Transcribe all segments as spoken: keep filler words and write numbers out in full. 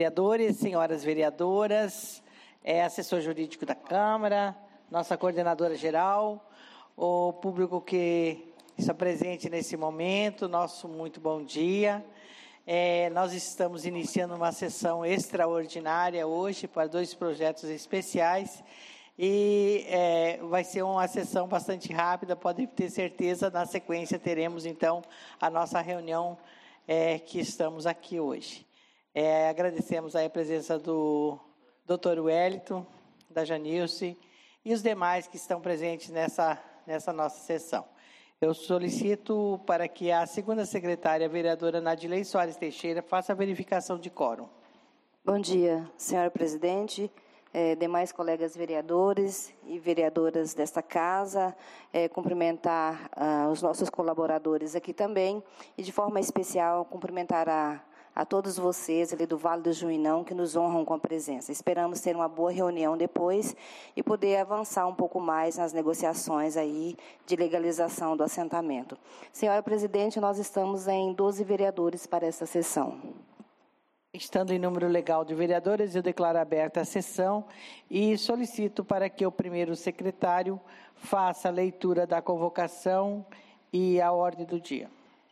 Vereadores, senhoras vereadoras, é, assessor jurídico da Câmara, nossa coordenadora geral, o público que está presente nesse momento, nosso muito bom dia. É, nós estamos iniciando uma sessão extraordinária hoje para dois projetos especiais e é, vai ser uma sessão bastante rápida, pode ter certeza. Na sequência teremos então a nossa reunião é, que estamos aqui hoje. É, agradecemos aí a presença do doutor Wellington, da Janilce e os demais que estão presentes nessa, nessa nossa sessão. Eu solicito para que a segunda secretária, a vereadora Nadilei Soares Teixeira, faça a verificação de quórum. Bom dia, senhora presidente, eh, demais colegas vereadores e vereadoras desta casa, eh, cumprimentar ah, os nossos colaboradores aqui também e, de forma especial, cumprimentar a a todos vocês ali do Vale do Juinão que nos honram com a presença. Esperamos ter uma boa reunião depois e poder avançar um pouco mais nas negociações aí de legalização do assentamento. Senhora presidente, nós estamos em doze vereadores para essa sessão. Estando em número legal de vereadores, eu declaro aberta a sessão e solicito para que o primeiro secretário faça a leitura da convocação e a ordem do dia.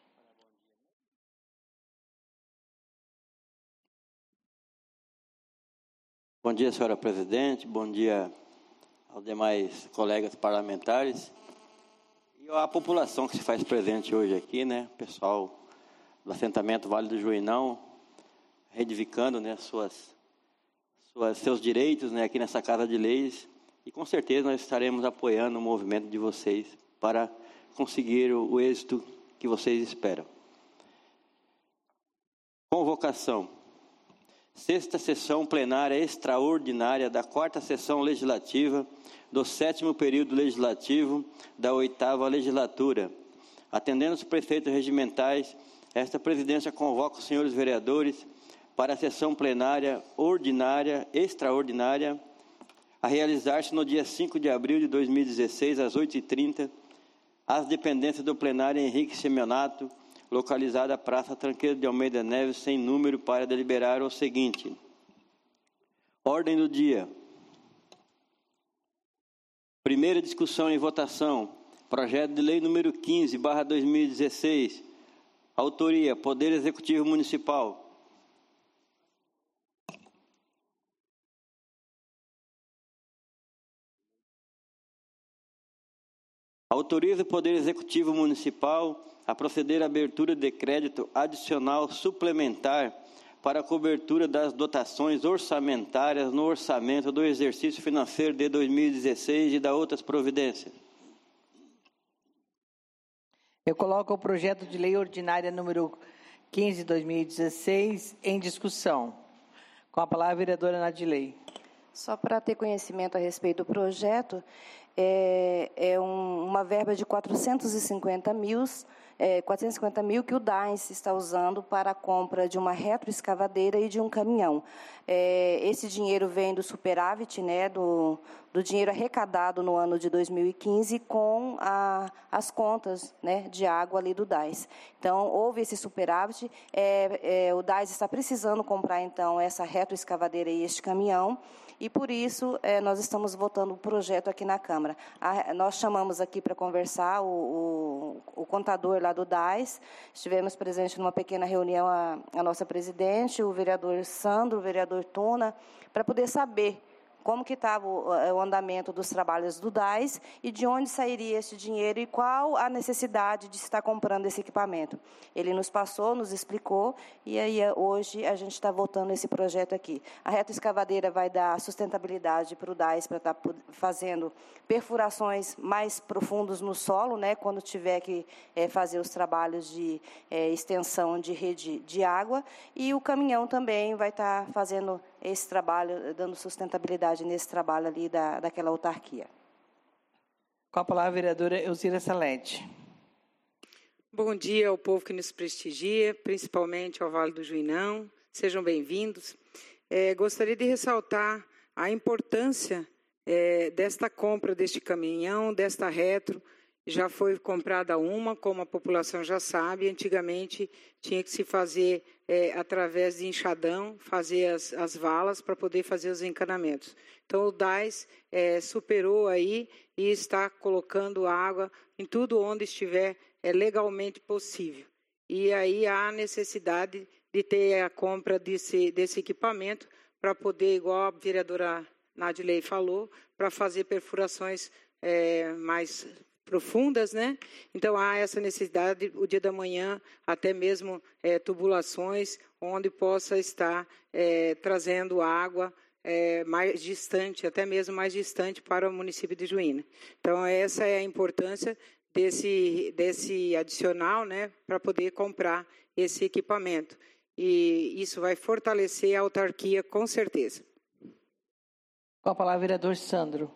Bom dia, senhora presidente, bom dia aos demais colegas parlamentares e à população que se faz presente hoje aqui, né, pessoal do assentamento Vale do Juinão, reivindicando, né, suas, suas, seus direitos, né, aqui nessa Casa de Leis, e com certeza nós estaremos apoiando o movimento de vocês para conseguir o, o êxito que vocês esperam. Convocação. Sexta sessão plenária extraordinária da quarta sessão legislativa do sétimo período legislativo da oitava legislatura. Atendendo os preceitos regimentais, esta presidência convoca os senhores vereadores para a sessão plenária ordinária extraordinária a realizar-se no dia cinco de abril de dois mil e dezesseis, às oito e trinta, às dependências do plenário Henrique Semionato, localizada a Praça Tranqueiro de Almeida Neves, sem número, para deliberar o seguinte. Ordem do dia. Primeira discussão e votação. Projeto de lei número quinze, barra dois mil e dezesseis. Autoria, Poder Executivo Municipal. Autoriza o Poder Executivo Municipal a proceder à abertura de crédito adicional suplementar para a cobertura das dotações orçamentárias no orçamento do exercício financeiro de dois mil e dezesseis e da outras providências. Eu coloco o projeto de lei ordinária número quinze, dois mil e dezesseis, em discussão. Com a palavra a vereadora Nadilei. Só para ter conhecimento a respeito do projeto, é, é um, uma verba de quatrocentos e cinquenta mil, é, quatrocentos e cinquenta mil que o D A E S está usando para a compra de uma retroescavadeira e de um caminhão. É, esse dinheiro vem do superávit, né, do, do dinheiro arrecadado no ano de dois mil e quinze com a, as contas, né, de água ali do D A E S. Então, houve esse superávit, é, é, o D A E S está precisando comprar, então, essa retroescavadeira e este caminhão, e, por isso, é, nós estamos votando o projeto aqui na Câmara. A, nós chamamos aqui para conversar o, o, o contador lá do D A E S, estivemos presentes numa pequena reunião, a, a nossa presidente, o vereador Sandro, o vereador Tuna, para poder saber como que estava o, o andamento dos trabalhos do D A E S e de onde sairia esse dinheiro e qual a necessidade de estar comprando esse equipamento. Ele nos passou, nos explicou, e aí hoje a gente está votando esse projeto aqui. A retroescavadeira vai dar sustentabilidade para o D A E S para estar fazendo perfurações mais profundas no solo, né, quando tiver que é, fazer os trabalhos de é, extensão de rede de água, e o caminhão também vai estar fazendo esse trabalho, dando sustentabilidade nesse trabalho ali da, daquela autarquia. Com a palavra a vereadora Elzira Salete. Bom dia ao povo que nos prestigia, principalmente ao Vale do Juinão. Sejam bem-vindos. É, gostaria de ressaltar a importância é, desta compra deste caminhão, desta retro. já foi comprada uma, como a população já sabe, antigamente tinha que se fazer é, através de enxadão, fazer as, as valas para poder fazer os encanamentos. Então o D A S é, superou aí e está colocando água em tudo onde estiver é, legalmente possível. E aí há necessidade de ter a compra desse, desse equipamento para poder, igual a vereadora Nadilei falou, para fazer perfurações é, mais profundas, né? Então há essa necessidade, o dia da manhã, até mesmo é, tubulações, onde possa estar é, trazendo água é, mais distante, até mesmo mais distante para o município de Juína. Então essa é a importância desse, desse adicional, né, para poder comprar esse equipamento. E isso vai fortalecer a autarquia, com certeza. Com a palavra, vereador Sandro.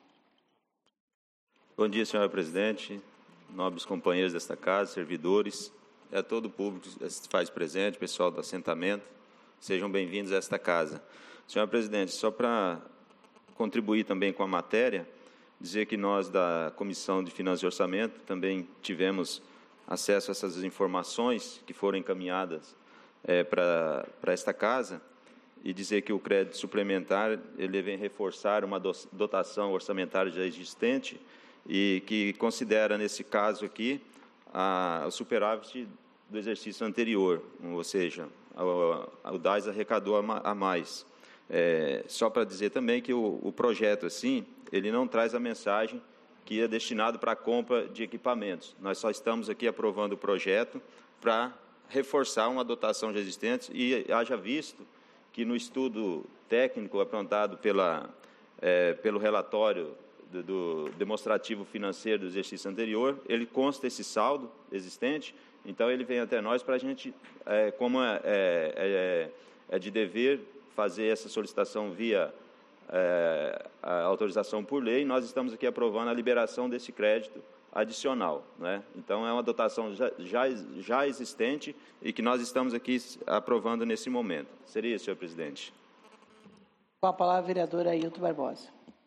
Bom dia, senhora presidente, nobres companheiros desta casa, servidores, e a todo o público que se faz presente, pessoal do assentamento, sejam bem-vindos a esta casa. Senhora presidente, só para contribuir também com a matéria, dizer que nós da Comissão de Finanças e Orçamento também tivemos acesso a essas informações que foram encaminhadas é, para esta casa, e dizer que o crédito suplementar ele vem reforçar uma dotação orçamentária já existente e que considera, nesse caso aqui, a, o superávit do exercício anterior, ou seja, a, o D A S arrecadou a, a mais. É, só para dizer também que o, o projeto, assim, ele não traz a mensagem que é destinado para a compra de equipamentos. Nós só estamos aqui aprovando o projeto para reforçar uma dotação já existente e haja visto que no estudo técnico aprontado pela, é, pelo relatório do, do demonstrativo financeiro do exercício anterior, ele consta esse saldo existente, então ele vem até nós para a gente, é, como é, é, é de dever fazer essa solicitação via é, a autorização por lei, nós estamos aqui aprovando a liberação desse crédito adicional, né? Então é uma dotação já, já, já existente e que nós estamos aqui aprovando nesse momento. Seria isso, senhor presidente. Com a palavra, vereadora Ailton Barbosa.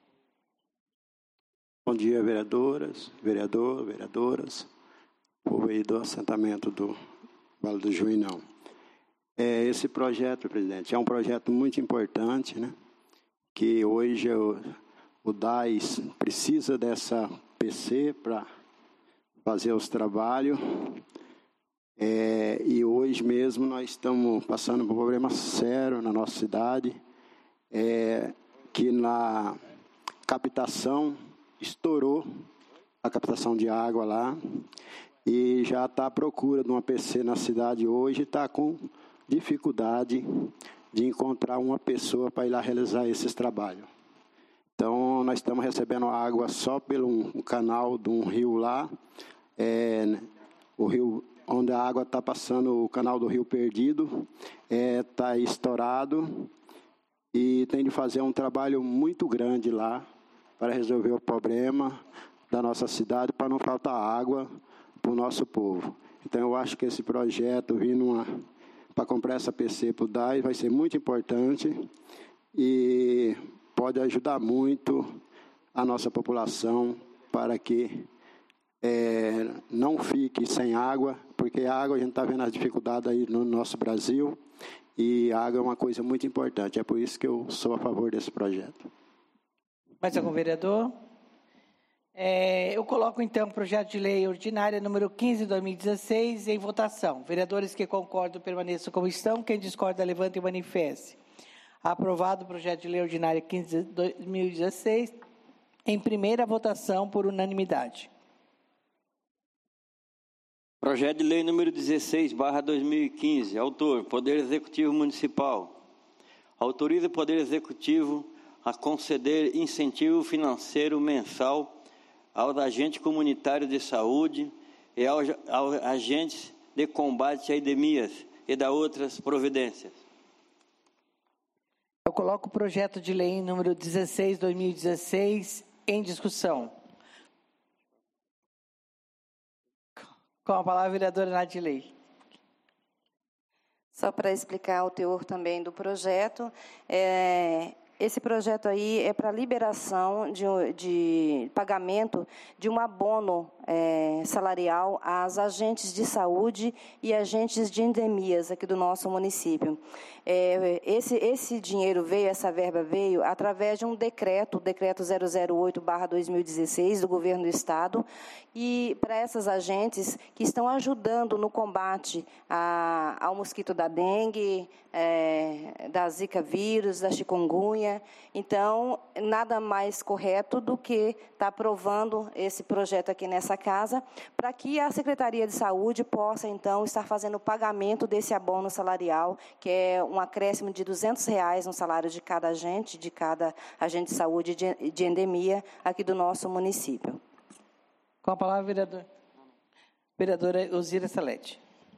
Bom dia, vereadoras, vereador, vereadoras, povo aí do assentamento do Vale do Juinão. É, esse projeto, presidente, é um projeto muito importante, né? Que hoje o, o D A S precisa dessa P C para fazer os trabalhos. É, e hoje mesmo nós estamos passando por um problema sério na nossa cidade, é, que na captação estourou a captação de água lá e já está à procura de uma P C na cidade hoje, está com dificuldade de encontrar uma pessoa para ir lá realizar esses trabalhos. Então, nós estamos recebendo água só pelo um, um canal de um rio lá, é, o rio onde a água está passando, o canal do Rio Perdido, está é, estourado e tem de fazer um trabalho muito grande lá para resolver o problema da nossa cidade, para não faltar água para o nosso povo. Então, eu acho que esse projeto vindo uma, para comprar essa P C para o D A S vai ser muito importante e pode ajudar muito a nossa população para que é, não fique sem água, porque a água, a gente está vendo as dificuldades aí no nosso Brasil, e a água é uma coisa muito importante. É por isso que eu sou a favor desse projeto. Mais algum vereador? É, eu coloco, então, o projeto de lei ordinária número quinze de dois mil e dezesseis em votação. Vereadores que concordam permaneçam como estão. Quem discorda, levante e manifeste. Aprovado o projeto de lei ordinária quinze de dois mil e dezesseis, em primeira votação por unanimidade. Projeto de lei número dezesseis, barra dois mil e quinze. Autor, Poder Executivo Municipal. Autoriza o Poder Executivo a conceder incentivo financeiro mensal aos agentes comunitários de saúde e aos, aos agentes de combate a epidemias e da outras providências. Eu coloco o projeto de lei número dezesseis, dois mil e dezesseis, em discussão. Com a palavra, a vereadora Nadilei. Só para explicar o teor também do projeto, é, Esse projeto aí é para liberação de, de pagamento de um abono é, salarial às agentes de saúde e agentes de endemias aqui do nosso município. É, esse, esse dinheiro veio, essa verba veio através de um decreto, o decreto zero zero oito barra dois mil e dezesseis do Governo do Estado, e para essas agentes que estão ajudando no combate a, ao mosquito da dengue, é, da zika vírus, da chikungunya. Então, nada mais correto do que estar aprovando esse projeto aqui nessa casa, para que a Secretaria de Saúde possa, então, estar fazendo o pagamento desse abono salarial, que é um acréscimo de duzentos reais no salário de cada agente, de cada agente de saúde de, de endemia aqui do nosso município. Com a palavra, vereador. Vereadora Elzira Salete.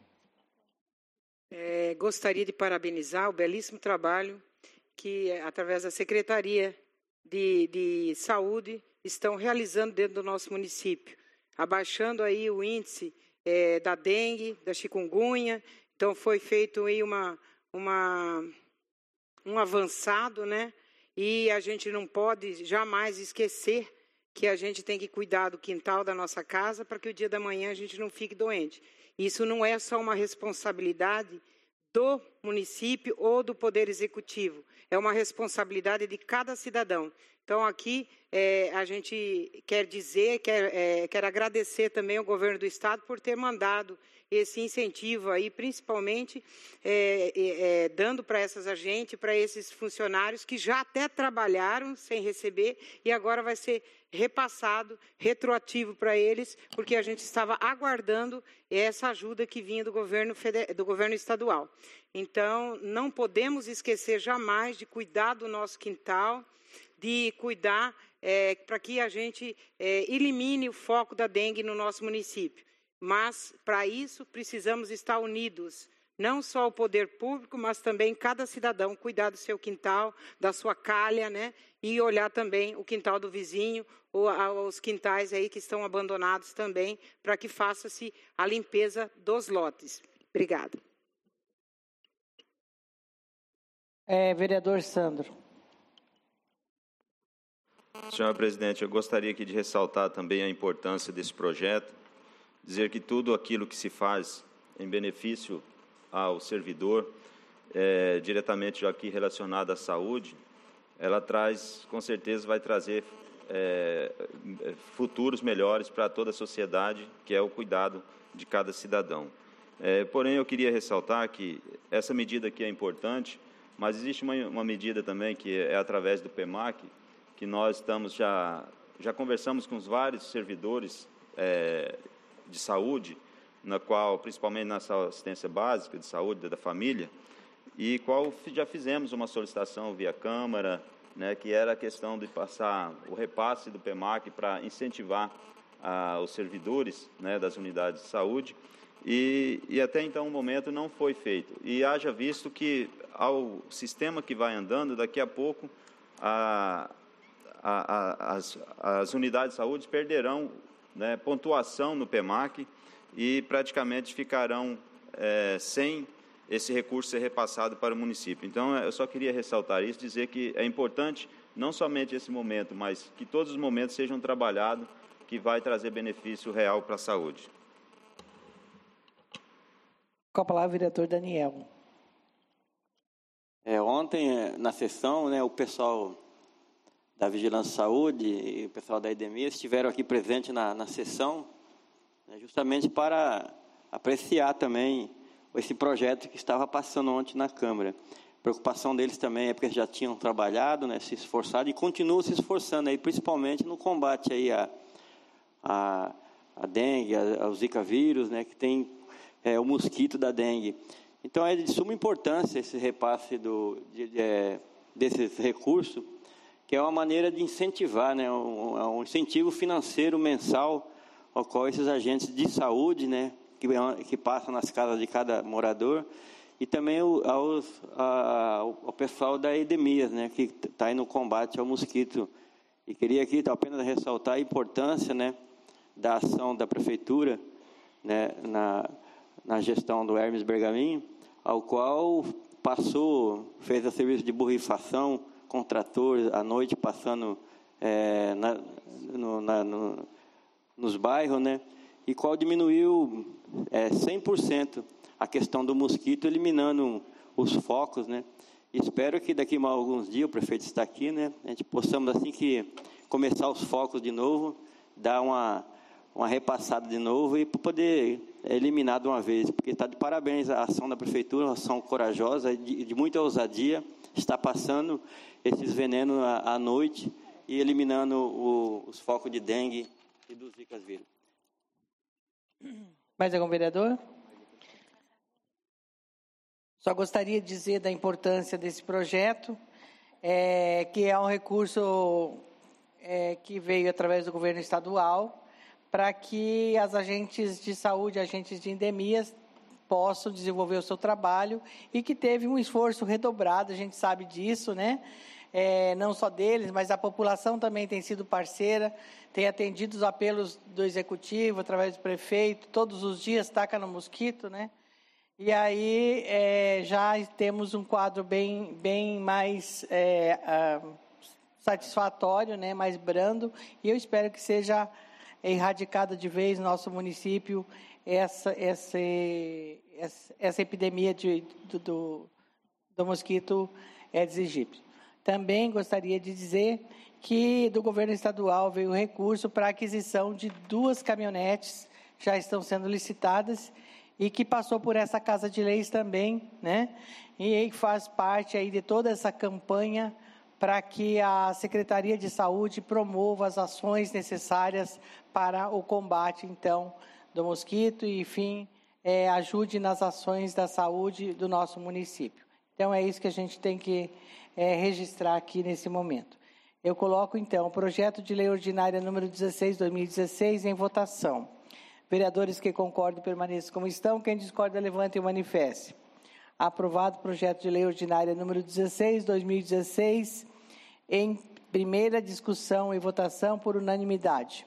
É, gostaria de parabenizar o belíssimo trabalho que, através da Secretaria de, de Saúde, estão realizando dentro do nosso município, abaixando aí o índice é, da dengue, da chikungunya. Então, foi feito aí uma, uma, um avançado, né? E a gente não pode jamais esquecer que a gente tem que cuidar do quintal da nossa casa para que o dia da manhã a gente não fique doente. Isso não é só uma responsabilidade do município ou do Poder Executivo, é uma responsabilidade de cada cidadão. Então, aqui, é, a gente quer dizer, quer, é, quer agradecer também ao Governo do Estado por ter mandado esse incentivo aí, principalmente é, é, dando para essas agentes, para esses funcionários que já até trabalharam sem receber e agora vai ser repassado, retroativo para eles, porque a gente estava aguardando essa ajuda que vinha do governo, federal, do governo estadual. Então, não podemos esquecer jamais de cuidar do nosso quintal, de cuidar é, para que a gente é, elimine o foco da dengue no nosso município. Mas, para isso, precisamos estar unidos, não só o poder público, mas também cada cidadão cuidar do seu quintal, da sua calha, né? E olhar também o quintal do vizinho, ou os quintais aí que estão abandonados também, para que faça-se a limpeza dos lotes. Obrigada. É, vereador Sandro. Senhora presidente, eu gostaria aqui de ressaltar também a importância desse projeto, dizer que tudo aquilo que se faz em benefício ao servidor, é, diretamente aqui relacionado à saúde, ela traz, com certeza, vai trazer é, futuros melhores para toda a sociedade, que é o cuidado de cada cidadão. É, porém, eu queria ressaltar que essa medida aqui é importante, mas existe uma, uma medida também que é através do P E M A C, que nós estamos já, já conversamos com os vários servidores é, de saúde, na qual, principalmente na assistência básica de saúde da família, e qual já fizemos uma solicitação via Câmara, né, que era a questão de passar o repasse do P E M A C para incentivar ah, os servidores, né, das unidades de saúde, e, e até então o momento não foi feito. E haja visto que, ao sistema que vai andando, daqui a pouco a, a, a, as, as unidades de saúde perderão, né, pontuação no P E M A C e praticamente ficarão é, sem esse recurso ser repassado para o município. Então, eu só queria ressaltar isso, dizer que é importante, não somente esse momento, mas que todos os momentos sejam trabalhados, que vai trazer benefício real para a saúde. Com a palavra, vereador Daniel. É, ontem, na sessão, né, o pessoal da Vigilância Saúde e o pessoal da Edemia estiveram aqui presentes na, na sessão, né, justamente para apreciar também esse projeto que estava passando ontem na Câmara. A preocupação deles também é porque já tinham trabalhado, né, se esforçado e continuam se esforçando, aí, principalmente no combate aí a, a, a dengue, a, ao zika vírus, né, que tem é, o mosquito da dengue. Então, é de suma importância esse repasse do, de, de, é, desses recursos, que é uma maneira de incentivar, né, um, um incentivo financeiro mensal ao qual esses agentes de saúde, né, que, que passam nas casas de cada morador, e também aos, a, ao pessoal da Edemias, né, que está aí no combate ao mosquito. E queria aqui apenas ressaltar a importância, né, da ação da Prefeitura, né, na, na gestão do Hermes Bergamin, ao qual passou, fez o serviço de borrifação com trator à noite passando é, na, no, na, no, nos bairros, né? E qual diminuiu é, cem por cento a questão do mosquito, eliminando os focos, né? Espero que daqui a alguns dias, o prefeito está aqui, né? A gente possamos, assim que começar os focos de novo, dar uma, uma repassada de novo e poder eliminar de uma vez, porque está de parabéns a ação da prefeitura, uma ação corajosa, de, de muita ousadia, está passando esses venenos à, à noite e eliminando o, os focos de dengue e dos zika vírus. Mais algum vereador? Só gostaria de dizer da importância desse projeto, é, que é um recurso é, que veio através do governo estadual, para que as agentes de saúde, agentes de endemias, possam desenvolver o seu trabalho e que teve um esforço redobrado, a gente sabe disso, né? É, não só deles, mas a população também tem sido parceira, tem atendido os apelos do executivo, através do prefeito, todos os dias taca no mosquito, né? E aí é, já temos um quadro bem, bem mais é, uh, satisfatório, né? Mais brando, e eu espero que seja erradicada de vez no nosso município essa, essa, essa, essa epidemia de, do, do, do mosquito Aedes aegypti. Também gostaria de dizer que do governo estadual veio recurso para a aquisição de duas caminhonetes, já estão sendo licitadas, e que passou por essa Casa de Leis também, né? E faz parte aí de toda essa campanha para que a Secretaria de Saúde promova as ações necessárias para o combate, então, do mosquito e, enfim, é, ajude nas ações da saúde do nosso município. Então, é isso que a gente tem que é, registrar aqui nesse momento. Eu coloco, então, o projeto de lei ordinária número dezesseis, dois mil e dezesseis, em votação. Vereadores que concordam permaneçam como estão. Quem discorda, levante e manifeste. Aprovado o projeto de lei ordinária número dezesseis, dois mil e dezesseis, em primeira discussão e votação por unanimidade.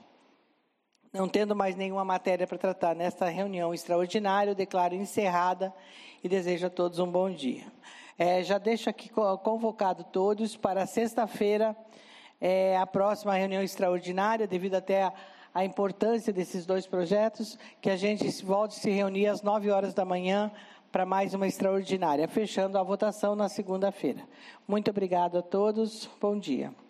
Não tendo mais nenhuma matéria para tratar nesta reunião extraordinária, eu declaro encerrada e desejo a todos um bom dia. É, já deixo aqui convocado todos para sexta-feira, é, a próxima reunião extraordinária, devido até a a importância desses dois projetos, que a gente volte a se reunir às nove horas da manhã para mais uma extraordinária, fechando a votação na segunda-feira. Muito obrigado a todos, bom dia.